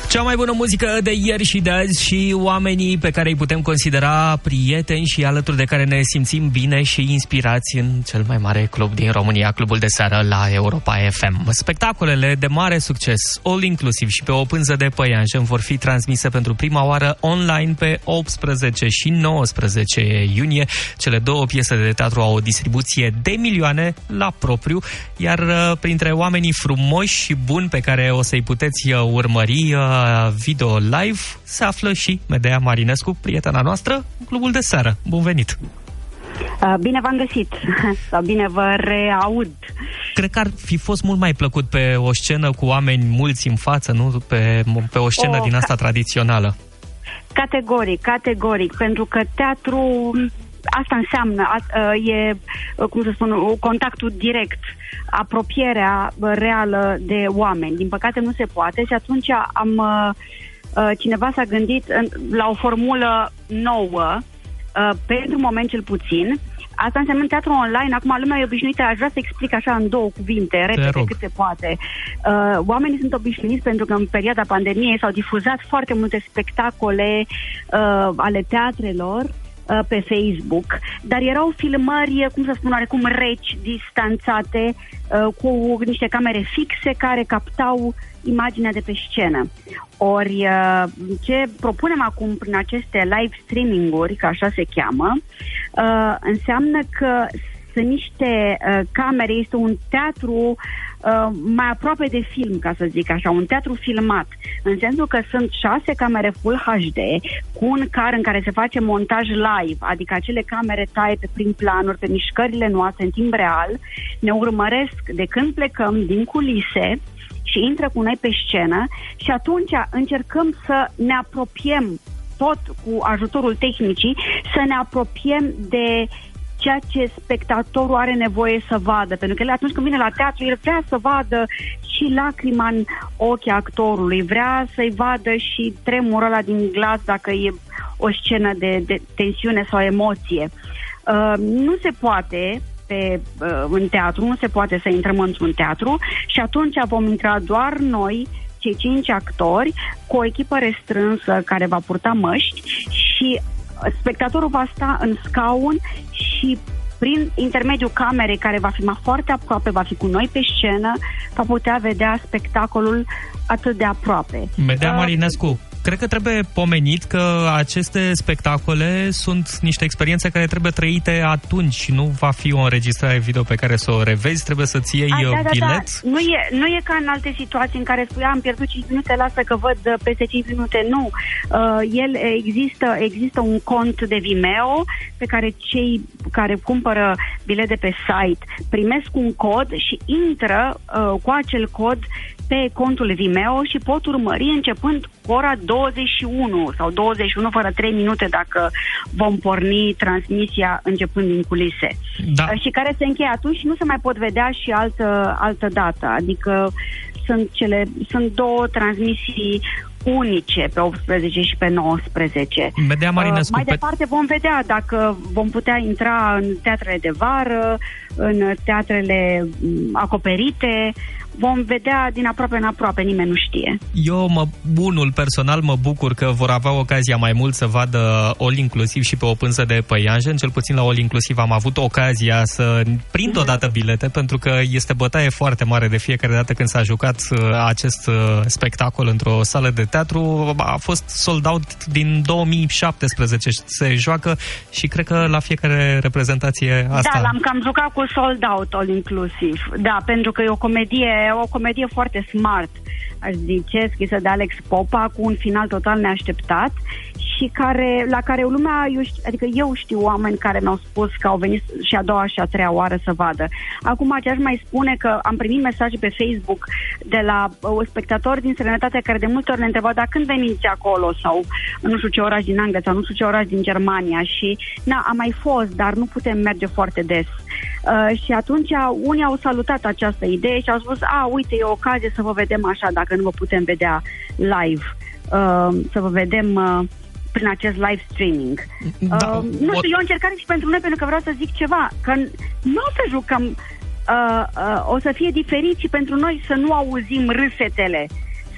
Cea mai bună muzică de ieri și de azi și oamenii pe care îi putem considera prieteni și alături de care ne simțim bine și inspirați în cel mai mare club din România, Clubul de Seară la Europa FM. Spectacolele de mare succes, all inclusiv și pe o pânză de păianjen, vor fi transmise pentru prima oară online pe 18 și 19 iunie. Cele două piese de teatru au o distribuție de milioane la propriu, iar printre oamenii frumoși și buni pe care o să-i puteți urmări video live se află și Medea Marinescu, prietena noastră, în Clubul de Seară. Bun venit! Bine v-am găsit, sau bine vă reaud. Cred că ar fi fost mult mai plăcut pe o scenă cu oameni mulți în față, nu pe o scenă din asta tradițională. Categoric, pentru că teatru, asta înseamnă, e, cum să spun, contactul direct, apropierea reală de oameni. Din păcate nu se poate și atunci cineva s-a gândit la o formulă nouă, pentru moment cel puțin. Asta înseamnă teatru online. Acum lumea e obișnuită, aș vrea să explic așa în două cuvinte, repede cât se poate. Oamenii sunt obișnuiți pentru că în perioada pandemiei s-au difuzat foarte multe spectacole ale teatrelor pe Facebook, dar erau filmări, cum să spun, oarecum reci, distanțate, cu niște camere fixe care captau imaginea de pe scenă. Ori ce propunem acum prin aceste live streaming-uri, că așa se cheamă, înseamnă că sunt niște camere, este un teatru mai aproape de film, ca să zic așa, un teatru filmat, în sensul că sunt 6 camere Full HD cu un car în care se face montaj live, adică acele camere taie pe prim planuri, pe mișcările noastre în timp real, ne urmăresc de când plecăm din culise și intră cu noi pe scenă și atunci încercăm să ne apropiem, tot cu ajutorul tehnicii, să ne apropiem de ceea ce spectatorul are nevoie să vadă. Pentru că atunci când vine la teatru, el vrea să vadă și lacrima în ochii actorului, vrea să-i vadă și tremurul ăla din glas dacă e o scenă de tensiune sau emoție. Nu se poate în teatru, nu se poate să intrăm într-un teatru și atunci vom intra doar noi, cei 5 actori, cu o echipă restrânsă care va purta măști și spectatorul va sta în scaun și prin intermediul camerei care va fi mai foarte aproape, va fi cu noi pe scenă, va putea vedea spectacolul atât de aproape. Medea Marinescu, cred că trebuie pomenit că aceste spectacole sunt niște experiențe care trebuie trăite atunci. Nu va fi o înregistrare video pe care să o revezi, trebuie să-ți iei bilet. Da. Nu e ca în alte situații în care spui, am pierdut 5 minute, lasă că văd peste 5 minute. Nu. Există un cont de Vimeo pe care cei care cumpără bilete pe site primesc un cod și intră cu acel cod pe contul Vimeo și pot urmări începând cu ora 21 sau 21 fără 3 minute dacă vom porni transmisia începând din culise. Da. Și care se încheie atunci și nu se mai pot vedea și altă dată. Adică sunt două transmisii unice pe 18 și pe 19. Mai departe vom vedea dacă vom putea intra în teatrele de vară, în teatrele acoperite. Vom vedea din aproape în aproape, nimeni nu știe. Eu, unul personal, mă bucur că vor avea ocazia mai mult să vadă all inclusiv și pe o pânză de păianjen. Cel puțin la all inclusiv am avut ocazia să prind odată bilete, pentru că este bătaie foarte mare de fiecare dată când s-a jucat acest spectacol într-o sală de teatru. A fost sold out din 2017. Se joacă și cred că la fiecare reprezentație asta. Da, l-am cam jucat cu sold out all inclusiv. Da, pentru că e o comedie foarte smart, aș zice, scrisă de Alex Popa, cu un final total neașteptat și la care lumea, eu știu oameni care mi-au spus că au venit și a doua și a treia oară să vadă. Acum ce aș mai spune că am primit mesaje pe Facebook de la spectatori din străinătate care de multe ori ne întrebau, dar când veniți acolo sau nu știu ce oraș din Anglia sau nu știu ce oraș din Germania și am mai fost, dar nu putem merge foarte des. Și atunci unii au salutat această idee și au spus, uite, e o ocazie să vă vedem așa, dacă nu vă putem vedea live, să vă vedem prin acest live streaming. Nu știu, e o încercare și pentru noi, pentru că vreau să zic ceva, că nu o să jucăm, o să fie diferit și pentru noi să nu auzim râsetele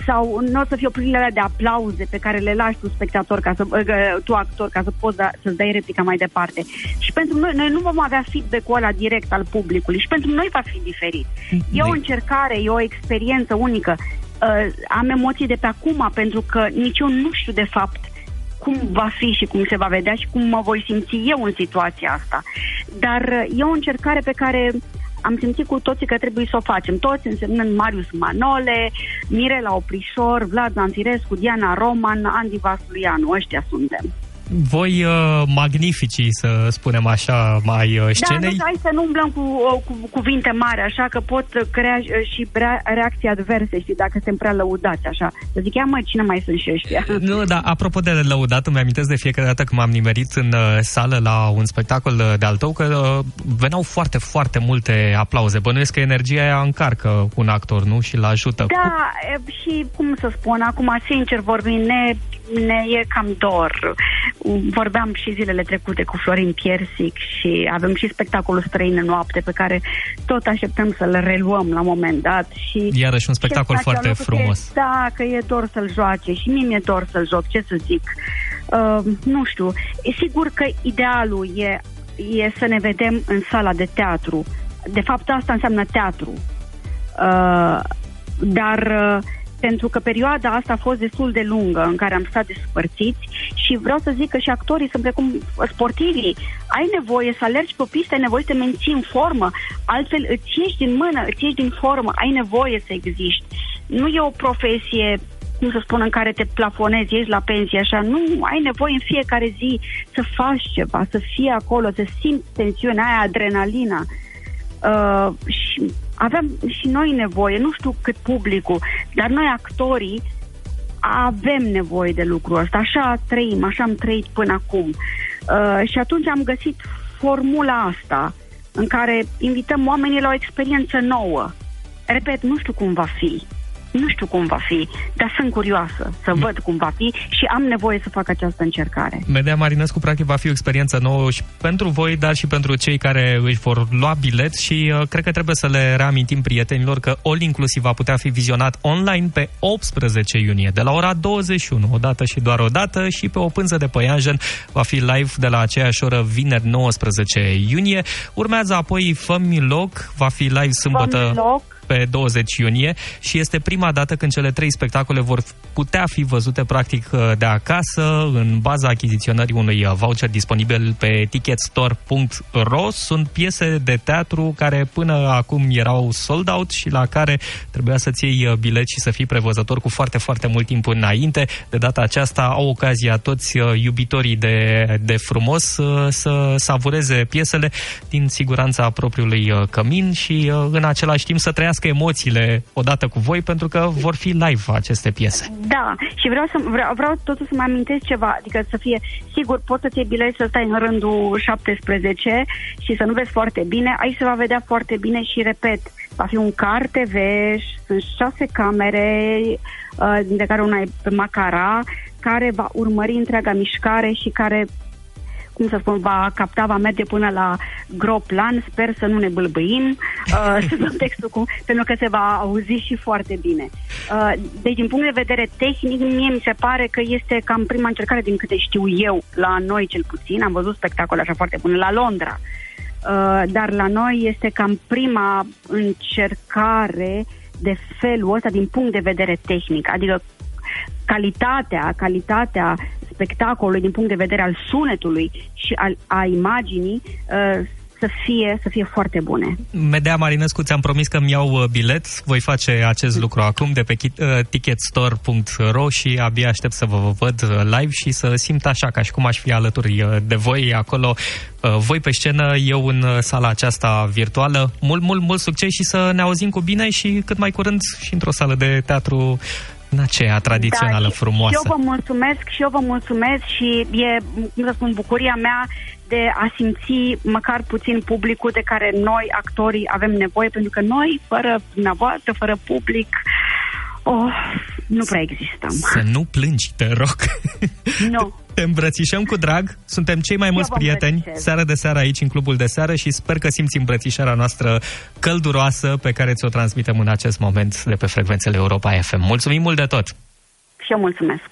sau nu o să fie o primire alea de aplauze pe care le lași tu spectator, tu actor, ca să poți să-ți dai replica mai departe. Și pentru noi nu vom avea feedback-ul ăla direct al publicului și pentru noi va fi diferit. E o încercare, e o experiență unică. Am emoții de pe acum, pentru că nici eu nu știu de fapt cum va fi și cum se va vedea și cum mă voi simți eu în situația asta. Dar e o încercare pe care am simțit cu toții că trebuie să o facem. Toți însemnând Marius Manole, Mirela Oprișor, Vlad Zanfirescu, Diana Roman, Andy Vasulianu. Ăștia suntem. Voi magnificii, să spunem așa, mai scenei. Da, hai să nu umblăm cu cuvinte mari, așa că pot crea și reacții adverse, știi, dacă suntem prea lăudați, așa. Să zic, cine mai sunt și ăștia? Nu, dar apropo de lăudat, îmi amintesc de fiecare dată când m-am nimerit în sală la un spectacol de-al tău, că veneau foarte, foarte multe aplauze. Bănuiesc că energia aia încarcă un actor, nu? Și l-ajută. Da, și cum să spun, acum, sincer vorbind, ne e cam dor. Vorbeam și zilele trecute cu Florin Piersic și avem și spectacolul Străine Noapte pe care tot așteptăm să-l reluăm la un moment dat. Și iarăși un spectacol foarte frumos. Da, că e dor să-l joace și mie mi-e dor să-l joc, ce să zic. Nu știu, e sigur că idealul e să ne vedem în sala de teatru. De fapt, asta înseamnă teatru. Dar pentru că perioada asta a fost destul de lungă în care am stat despărțiți și vreau să zic că și actorii sunt precum sportivii. Ai nevoie să alergi pe o pistă, ai nevoie să te menții în formă, altfel îți ieși din mână, îți ieși din formă, ai nevoie să existi. Nu e o profesie, cum să spun, în care te plafonezi, ieși la pensie, așa, nu, ai nevoie în fiecare zi să faci ceva, să fii acolo, să simți tensiunea aia, adrenalina. Și aveam și noi nevoie, nu știu cât publicul, dar noi actorii avem nevoie de lucrul ăsta, așa trăim, așa am trăit până acum. Și atunci am găsit formula asta în care invităm oamenii la o experiență nouă. Repet, nu știu cum va fi, dar sunt curioasă să văd cum va fi și am nevoie să fac această încercare. Medea Marinescu, practic, va fi o experiență nouă și pentru voi, dar și pentru cei care își vor lua bilet și cred că trebuie să le reamintim prietenilor că All Inclusiv va putea fi vizionat online pe 18 iunie, de la ora 21, o dată și doar o dată, și pe o pânză de păianjen va fi live de la aceeași oră vineri 19 iunie. Urmează apoi Fă-mi loc, va fi live sâmbătă pe 20 iunie și este prima dată când cele 3 spectacole vor putea fi văzute practic de acasă în baza achiziționării unui voucher disponibil pe ticketstore.ro. Sunt piese de teatru care până acum erau sold out și la care trebuia să-ți iei bilet și să fii prevăzător cu foarte, foarte mult timp înainte. De data aceasta au ocazia toți iubitorii de frumos să savureze piesele din siguranța propriului cămin și în același timp să trăiască emoțiile odată cu voi, pentru că vor fi live aceste piese. Da, și vreau totuși să mă amintesc ceva, adică să fie sigur, poți să-ți iei bilet să stai în rândul 17 și să nu vezi foarte bine, aici se va vedea foarte bine și, repet, va fi un car TV, sunt 6 camere, dintre care una e pe Macara, care va urmări întreaga mișcare și care, cum să spun, va merge până la gros plan, sper să nu ne bâlbâim, să dăm textul pentru că se va auzi și foarte bine. Deci, din punct de vedere tehnic, mie mi se pare că este cam prima încercare, din câte știu eu, la noi cel puțin, am văzut spectacole așa foarte bune la Londra, dar la noi este cam prima încercare de felul ăsta din punct de vedere tehnic, adică calitatea spectacolului din punct de vedere al sunetului și a imaginii să fie foarte bune. Medea Marinescu, ți-am promis că îmi iau bilet, voi face acest lucru acum de pe ticketstore.ro și abia aștept să vă văd live și să simt așa ca și cum aș fi alături de voi acolo, voi pe scenă, eu în sala aceasta virtuală. Mult succes și să ne auzim cu bine și cât mai curând și într-o sală de teatru în aceea tradițională, frumoasă. Și eu vă mulțumesc și e, cum să spun, bucuria mea de a simți măcar puțin publicul de care noi, actorii, avem nevoie, pentru că noi, fără dumneavoastră, fără public, nu prea existăm. Să nu plângi, te rog. Nu. Te îmbrățișăm cu drag, suntem cei mai mulți prieteni seară de seară aici în Clubul de Seară și sper că simți îmbrățișarea noastră călduroasă pe care ți-o transmitem în acest moment de pe frecvențele Europa FM. Mulțumim mult de tot! Și eu mulțumesc!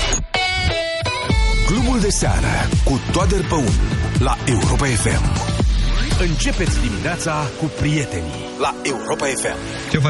Clubul de Seară cu Toader Păun la Europa FM. Începeți dimineața cu prietenii la Europa FM.